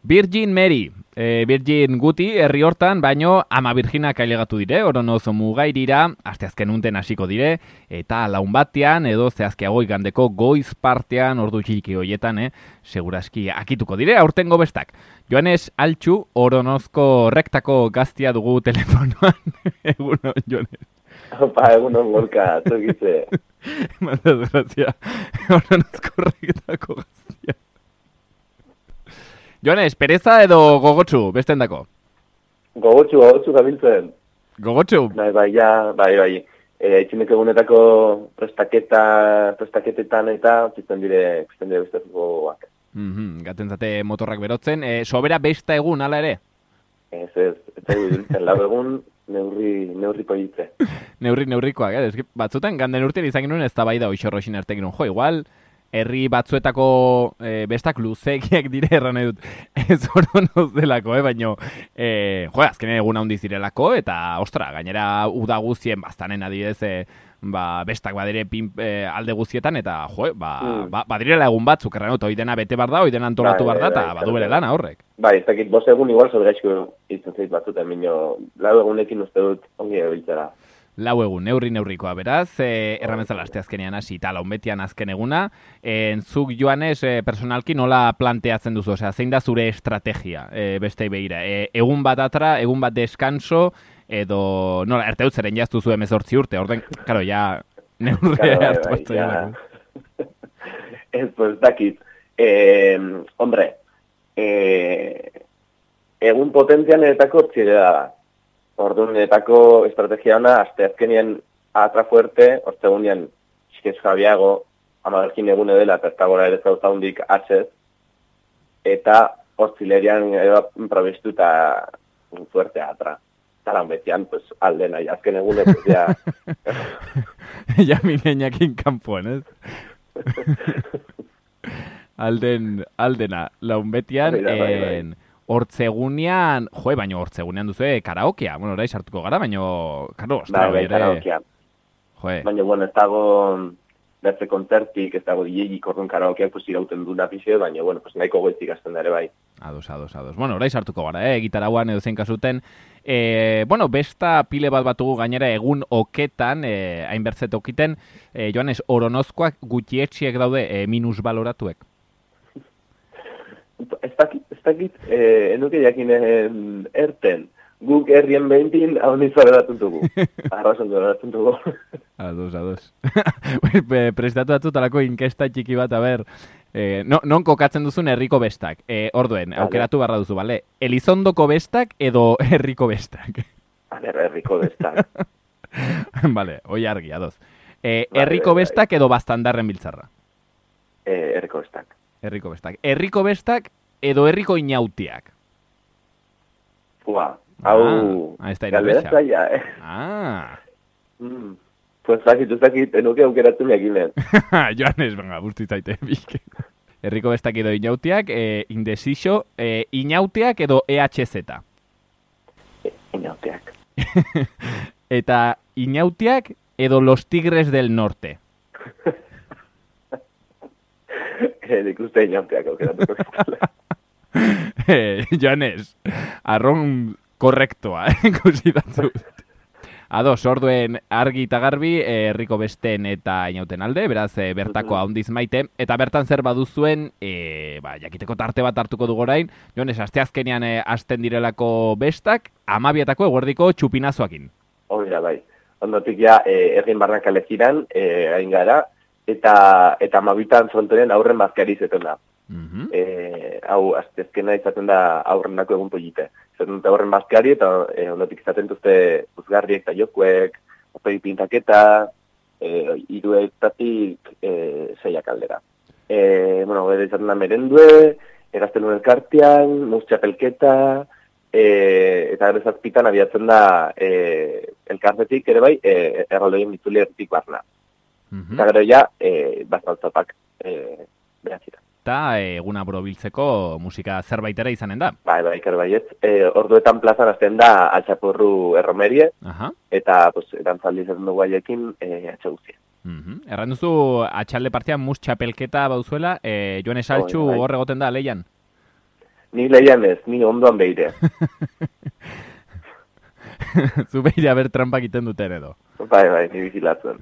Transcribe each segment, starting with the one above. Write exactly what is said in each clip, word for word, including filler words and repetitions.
Virgin Mary, e, Virgin Guti, herri hortan, baino ama virginak ailegatu dire, oronoz mugairira, asteazken unten hasiko dire, eta laun batean, edo zehazkiago igandeko goiz partean, ordu txiki hoietan, eh, seguraski akituko dire, aurtengo bestak. Joanes Altxu, oronozko rektako gaztia dugu telefonoan, egunon, Joanes. Opa, egunon gorka, zogitze. Mandaz, grazia, oronozko rektako gaztia. Joanes, pereza edo gogotsu, besten dako? Gogotsu, gogotsu gabiltzen. Gogotsu? Bai, bai, ja, bai, bai. E, Itxinek egunetako prestaketa, prestaketetan eta pizten dire, pizten dire beste gogoak. Mm-hmm, gaten zate motorrak berotzen. E, sobera besta egun, ala ere? Ez, ez, ez dugu diltzen, lau egun neurri, neurriko ditze. Neurri, neurrikoak, eh? Batzutan, ganden urtean izan genuen ez da bai da oixorroxin arte genuen. Jo, igual, herri batzuetako e, bestak luzekiak dire erran nahi dut. Ez oronoz delako, eh? Baina, e, jo, azkenen egun handi zirelako, eta, ostra, gainera uda guzien bastanen adidez, e, ba, bestak badire pin, e, alde guztietan, eta, jo, ba, mm. ba, badirela egun batzuk, erran dut, oidena bete bar da, oidena antolatu bar da, eta badu bere lana horrek. Bai, ez dakit, bost egun igual soberaizko izan zait batzuten, minio, lau egunekin uste dut ongi ebiltzera. Lau egun, neurri neurrikoa, beraz, e, erramezala aste azkenean hasi eta launbetian azken eguna. E, zuk, Joanes, e, personalki nola planteatzen duzu? Osea, zein da zure estrategia e, bestei behira? E, egun bat atra, egun bat deskanso, edo, nola, erte dut zeren jaztu zu emezortzi urte, orden, karo, ja, neurre hartu bat zailako. Ez, pues, dakit. Eh, hombre, eh, egun potentzian eretako hortzire da. Orduan, etako estrategia hona, azte azkenien atra fuerte, ortegunean eskez jabiago, amaberkin egune dela, eta ez gora ere zauza hundik atxez, eta hortzilerian improvistu eta fuerte atra. Zalan betian, pues, alde nahi, azken egune, pues, ya... ya mineñakin kanpoan, ez? Alden, aldena, laun betian, en... Hortzegunean, joe, baino hortzegunean duzu, eh, karaokea. Bueno, orai sartuko gara, baino, karo, bai, bai, karaokea. Joe. Baina, bueno, ez dago bertze kontzertik, ez dago D J-ik orduan karaokeak, pues, irauten du napizio, baina, bueno, pues, nahiko goizik azten dara, bai. Ados, ados, ados. Bueno, orai sartuko gara, eh, gitarauan edo zein kasuten. Eh, bueno, besta pile bat batugu gainera egun oketan, eh, hainbertzet okiten, eh, Joanes, oronozkoak gutxietxiek daude eh, minus baloratuek. Ez dakit, ez dakit, eh, enuke jakinen erten, guk herrien behintin hau nizu aloratun dugu. Arrazon aloratun dugu. Ados, ados. Prestatu datu talako inkesta txiki bat, a ber, eh, no, non kokatzen duzun herriko bestak. Eh, orduen, vale. Aukeratu barra duzu, bale? Elizondoko bestak edo herriko bestak? Bale, herriko bestak. Bale, oi argi, ados. Eh, vale, herriko vale, bestak vale. Edo bastandarren biltzarra? Eh, herriko bestak. Herriko bestak. Herriko bestak edo herriko inautiak? Ua, hau... Ah, ez da irabexa. Eh? Ah. Mm. Pues zakit, zakit, enuke aukeratu meginen. Joanes, venga, busti zaite, bik. Herriko bestak edo inautiak, eh, indesixo, eh, inautiak edo E H Z? E, inautiak. Eta inautiak edo los tigres del norte? Nik uste inautiak aukeratuko zitala. eh, Joanes, arron korrektoa, eh, kusidatzu. Ados, orduen argi eta garbi, herriko eh, besten eta inauten alde, beraz, eh, bertako haundiz maite, eta bertan zer baduzuen, eh, ba, jakiteko tarte bat hartuko dugu orain, Joanes, asteazkenean eh, hasten direlako bestak, amabietako eguerdiko txupinazoakin. Hori da, bai. Ondotik ja, eh, errin barrakalekiran, eh, hain gara, eta eta amabitan frontoren aurren bazkari izaten da. Mm-hmm. E, hau, aztezkena izaten da aurrenako egun polite. Izaten dute aurren bazkari eta e, ondotik izaten duzte uzgarriek eta jokuek, operi pintaketa, e, iruetatik e, zeiak aldera. E, bueno, bera izaten da merendue, erazten nuen elkartean, muztxapelketa, e, eta gero zazpitan abiatzen da e, elkartetik ere bai, e, erraldoien bitzuli erretik barna. Mm-hmm. Eta gero ja, e, bazaltzapak e, behatzita. Eta eguna borobiltzeko musika zerbaitera izanen da? Bai, bai, ker baiet. E, orduetan plazan azten da altxapurru erromerie, Aha. Eta pues, erantzaldi izaten dugu haiekin e, atxaguzia. Mm-hmm. Erran duzu, atxalde partean mus txapelketa bauzuela, e, Joanes Altxu hor egoten da, leian? Ni lehian ez, ni ondoan behire. Zu behire haber trampak iten duten edo. Bai, bai, ni bizilatzen.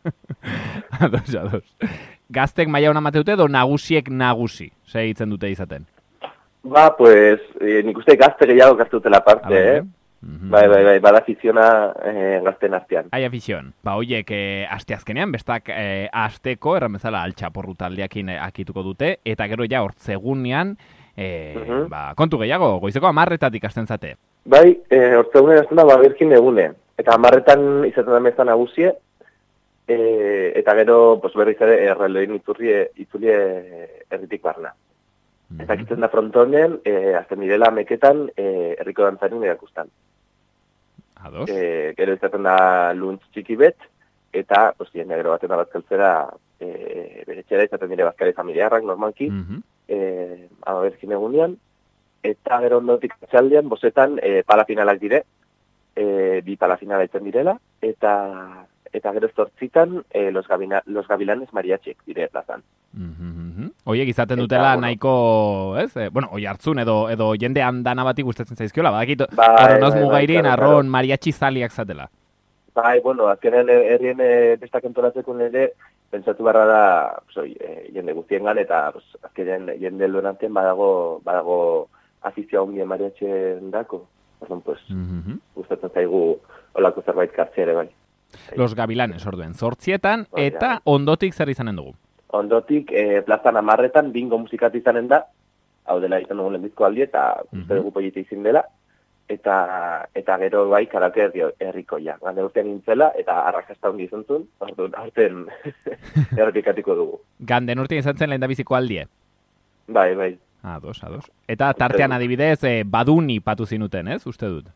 Ados, ados. Gaztek maila hona mateute edo nagusiek nagusi, segitzen dute izaten? Ba, pues, eh, nik uste gazte gehiago gaztutela parte, ah, eh? Mm-hmm. Bai, bai, bai, bada afiziona eh, gazten artean. Ai, afizion. Ba, hoiek eh, aste azkenean, bestak eh, asteko, erran bezala altxaporru taldeakin eh, akituko dute, eta gero ja hortzegunean, eh, mm-hmm. ba, kontu gehiago, goizeko amarretatik hasten zate. Bai, eh, hortzegunean hasten da, ba, berkin egune. Eta amarretan izaten da mezan nagusie, e, eta gero pues, berriz ere erreldoin itzulie, itzulie erritik barna. Mm-hmm. Eta kitzen da frontonen, e, azten direla meketan, e, erriko dantzarin erakustan. Ados. E, gero izaten da luntz txiki bet, eta pues, jende gero baten da bazkaltzera, e, bere txera izaten dire bazkari familiarrak, normalki, mm-hmm. e, aberkin egunean, eta gero ondotik atxaldean, bosetan, e, palafinalak dire, E, bi palafinala iten direla, eta eta gero zortzitan e, los, gabina, los gabilanes mariatxek dire plazan. Mm-hmm. Oiek izaten dutela eta, nahiko, ez? E, bueno, oi hartzun edo edo jende handana bati gustatzen zaizkiola, badakit bai, arronoz bai, mugairin bai, arron claro. Mariatxi zaliak zatela. Bai, bueno, azkenen herrien e, bestak entoratzeko nire, pentsatu barra da, pues, e, jende guztiengan, eta pues, azkenen jende luenantzen badago, badago afizioa ungien mariatxen dako. Orduan, pues, mm-hmm. gustatzen zaigu olako zerbait kartzea ere bai. Los Gabilanes, orduen, zortzietan, oh, eta ja. Ondotik zer izanen dugu? Ondotik, eh, plazan amarretan, bingo musikat izanen da, hau dela izan dugu lehenbizko aldi, eta mm-hmm. uste dugu polite izin dela, eta eta gero bai karaoke herrikoia. Gane urtean nintzela, eta arrakasta hondi izan zuen, orduan, arten errepikatiko dugu. Ganden urtean izan zen lehendabiziko aldie? Bai, bai. Ados, ados. Eta tartean adibidez, eh, baduni patu zinuten, ez? Uste dut.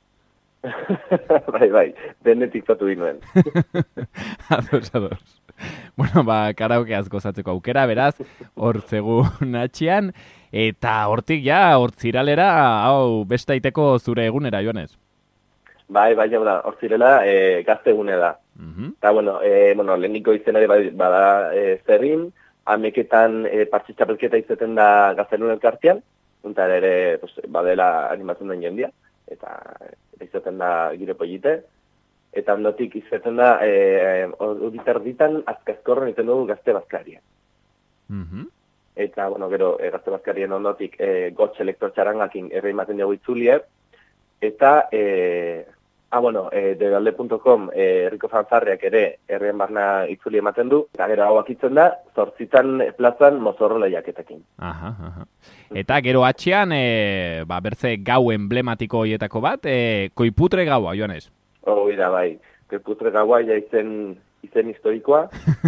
bai, bai. Denetik patu dinuen. ados, ados. Bueno, ba, karaoke asko zatzeko aukera, beraz, hor zegun atxian, eta hortik ja, hortziralera, hau, bestaiteko zure egunera, Joanes? Bai, bai, hau da, hortzirela, e, gazte egune da. Mm-hmm. Eta, bueno, e, bueno, leheniko izenari bada e, zerrin, ameketan e, partxitxapelketa izaten da gaztenun elkartean, eta ere pues, badela animatzen den jendia, eta izaten da gire polite, eta ondotik izaten da horitar e, ditan azkazkorren iten dugu gazte bazkaria. Mm-hmm. Eta, bueno, gero e, gazte bazkarien ondotik e, gotx elektrotxarangakin erre imaten dugu itzulie, eta e, Ah, bueno, eh, de galde punto com eh, herriko fanzarriak ere herrien barna itzuli ematen du, eta gero hau akitzen da, zortzitan plazan mozorro lehiaketakin. Aha, aha. Eta gero atxean, e, ba, bertze gau emblematiko horietako bat, e, koiputre gaua, Joanes? Hoi da, bai. Koiputre gaua ja izen, izen historikoa.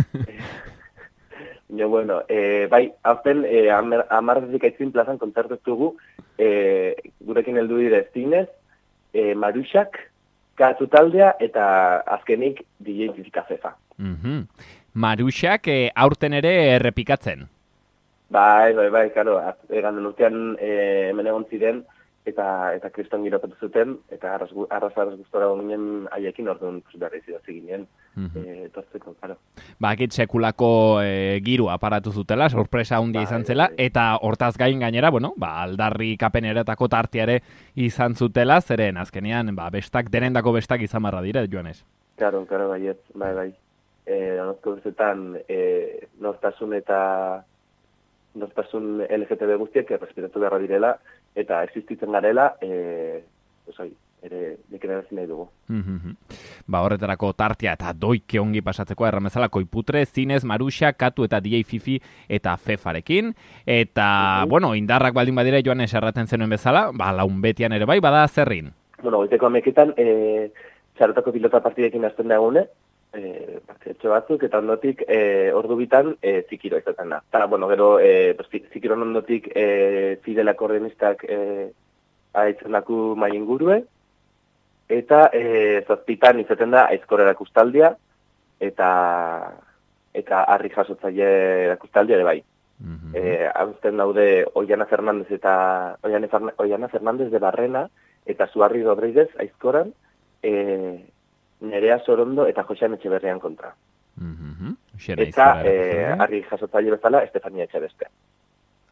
Jo, bueno, e, bai, hauten e, amarretik aitzin plazan kontzertetugu, e, gurekin heldu dire zinez, e, Maruxak, Katu taldea eta azkenik D J Fifika Fefa. Mm-hmm. Maruxak e, aurten ere errepikatzen? Bai, bai, bai, karo. Egan urtean e, hemen egon ziren eta eta kriston giropatu zuten, eta arraz arraz guztora ginen haiekin orduan berri zidatzi ginen. Mm-hmm. e, tortzeko, karo. Ba, akit sekulako e, giru aparatu zutela, sorpresa handia bai, izan zela, bai. Eta hortaz gain gainera, bueno, ba, aldarri kapeneretako tartiare izan zutela, zeren azkenean, ba, bestak, denendako bestak izan marra dire, Joanes. Karo, karo, baiet, bai, bai. E, Danozko bezetan, e, nortasun eta nortasun L G T B guztiek errespetatu beharra direla, eta existitzen garela, e, osai, ere dekera ezin nahi dugu. Mm-hmm. Ba, horretarako tartia eta doike ongi pasatzeko erramezala koiputre, zinez, Maruxa, Katu eta D J Fifi eta Fefarekin. Eta, mm-hmm. bueno, indarrak baldin badire Joanes erraten zenuen bezala, ba, laun betian ere bai, bada zerrin. Bueno, goiteko ameketan, e, txarotako pilota partidekin hasten da egune, e, partidetxo batzuk, eta ondotik e, ordu bitan e, zikiro izaten da. Eta, bueno, gero, e, zikiron ondotik e, Fidel akordeonistak e, haitzen daku maien gurue, eta e, zazpitan izaten da aizkor erakustaldia, eta eta harri jasotzaile erakustaldia ere bai. Mm-hmm. E, Hauzten daude Oiana Fernandez eta Oiana, Oiana Fernandez de Barrena, eta Zuarri Rodríguez aizkoran, e, Nerea Sorondo eta Josean Etxeberrian kontra. Mm-hmm. Eta e, harri jasotzaile bezala Estefania Etxebeste.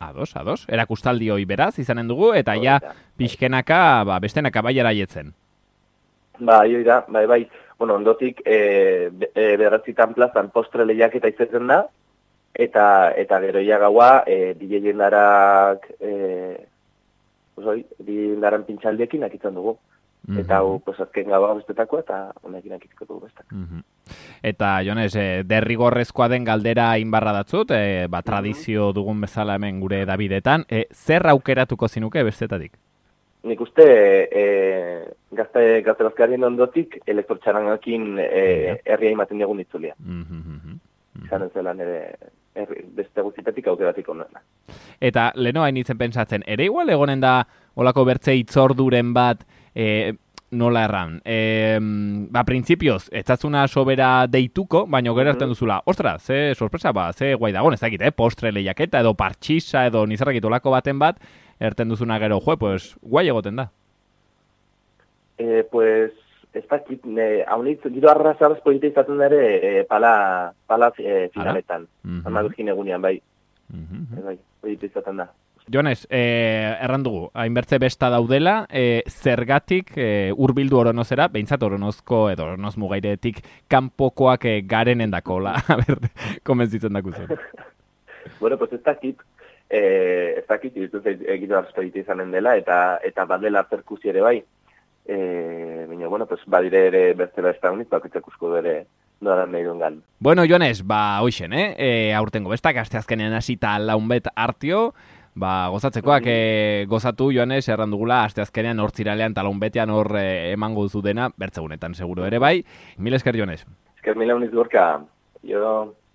Ados, ados. Erakustaldi hoi beraz, izanen dugu, eta ja, pixkenaka, ba, bestenaka baiara jetzen. Ba, hoi da, bai, bai. Bueno, ondotik, e, e, bederatzitan plazan postre lehiaketa izaten da, eta eta gero ja gaua, e, D J jendarak, e, oi, D J jendaran pintxaldiekin akitzen dugu. Mm -hmm. Eta hau, pues, azken gaua bestetako, eta honekin akitzeko dugu bestak. Mm -hmm. Eta, Jones, e, derrigorrezkoa den galdera inbarra datzut, e, ba, tradizio mm -hmm. dugun bezala hemen gure Davidetan, e, zer aukeratuko zinuke bestetatik? Nik uste, e, gazte, gazte bazkarien ondotik, elektrotxarangakin e, herria imaten diagun itzulia. Mm -hmm. Izan ez dela nire herri, beste guztitatik aukeratik onena. Eta, leheno hain itzen pentsatzen, ere igual egonen da olako bertze itzorduren bat, e, nola erran, e, ba, printzipioz, etzatzuna sobera deituko, baina gero erten duzula, ostra, ze sorpresa, ba, ze guai dagoen, ez dakit, eh, postre lehiaketa, edo partxisa, edo nizarrakit olako baten bat, erten duzuna gero, jo, pues, guai egoten da. E, pues, ez dakit, haunitz, giro arrazabaz polita izaten dara, e, pala, pala e, finaletan, mm -hmm. Amadurgin egunean, bai, mm -hmm. bai, polita izaten da. Jones, eh, erran dugu, hainbertze besta daudela, eh, zergatik eh, urbildu oronozera, behintzat oronozko edo oronoz mugairetik kanpokoak eh, garenen dako, la, a ber, komentzitzen dako zen. Bueno, pues ez dakit, eh, ez dakit, egitu arzpeite izanen dela, eta eta badela zerkusi ere bai. Eh, Baina, bueno, pues badire ere beste besta honik, bakitzekusko ere noran nahi duen gal. Bueno, Jones, ba, hoixen, eh? E, aurtengo bestak, aste azkenean hasita launbet hartio, ba, gozatzekoak e, gozatu, Joanes, erran dugula, aste azkenean hortziralean talon betean hor e, emango duzu dena, bertzegunetan seguro ere bai. Mil esker, Joanes. Esker mila uniz gorka. Jo...